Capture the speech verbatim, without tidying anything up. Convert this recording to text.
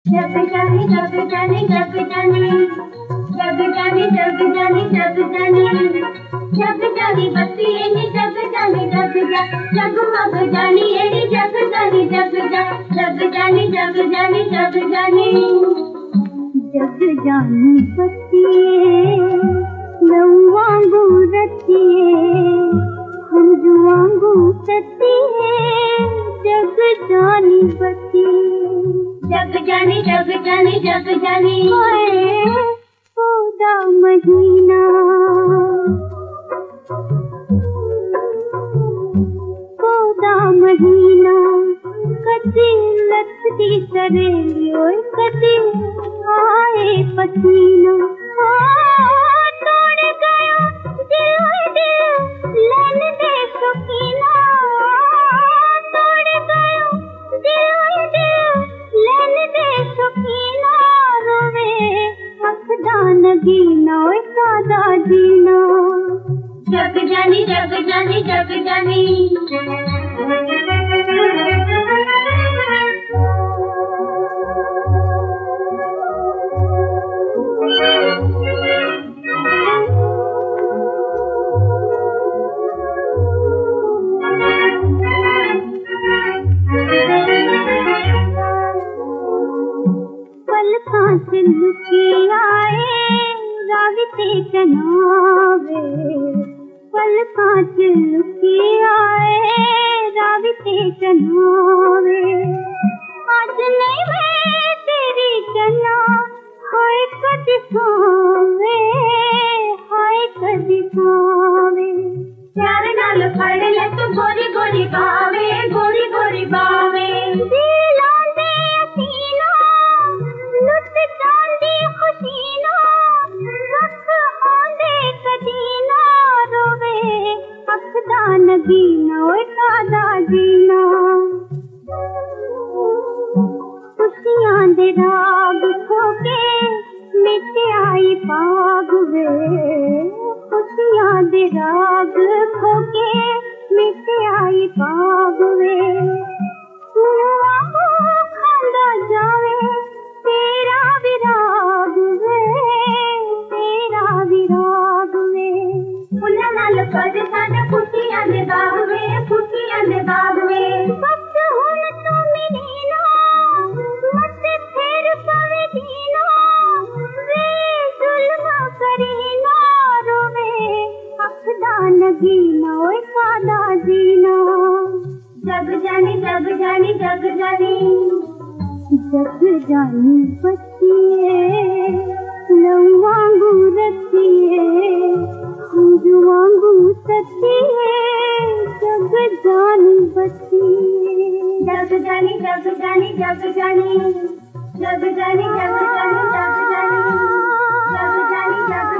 जग जाने जग जाने जग जाने जग जाने जग जाने जग जाने जग जाने बत्ती एनी जग जाने जग जा जगमग जानी एनी जग जाने जग जा जग जाने जग जाने जग जाने जग जानी बत्ती नवांगू रतिए हम जुआंगू सतिए जग जानी बत्ती जग जाने जग जाने जग जाने पौधा महीना पौधा महीना कदी लथदी सरेली ओए कदी आए पसीना तोड़ गया दिल दिल लैन दे शौकीना तोड़ गया दिल दिल लैन दे शौकीना रोवे अखदा नगीना ओए सादा जीना जग जानी जग जानी जग जानी पलकां से लुकी आए राविते कनावे पलकां से लुकी आए राविते कनावे आज नहीं मैं तेरी जना हाय कदी सावे हाय कदी सावे प्यार नाल फड़ ले तू गोरी गोरी बावे गोरी गोरी बावे दिलांदे असीना लुट जांदी खुशीना रख आंदे कदीना रोवे अखदा नगीना ओए कादा जीना खुशियां दे राग खोके मिट आई पाग वे खुशियां दे राग खोके मिट आई पाग वे खांदा जावे तेरा विराग वे तेरा विराग वे उन्हां नाल कद साडा खुशियां दे बाग वे खुशियां दे बाग वे बस हुण तू मेरी ना मत फेर पवे दीना वे जुल्मा करीना रोवे अखदा नगीना ओए कादा जीना जग जानी जग जानी जग जानी जग जानी बत्तिए नवांगू रतिए हम जुआंगू सतिए जग जानी बत्तिए जग जानी जग जानी जग जानी जग जानी जग जानी जग जानी जग जानी जग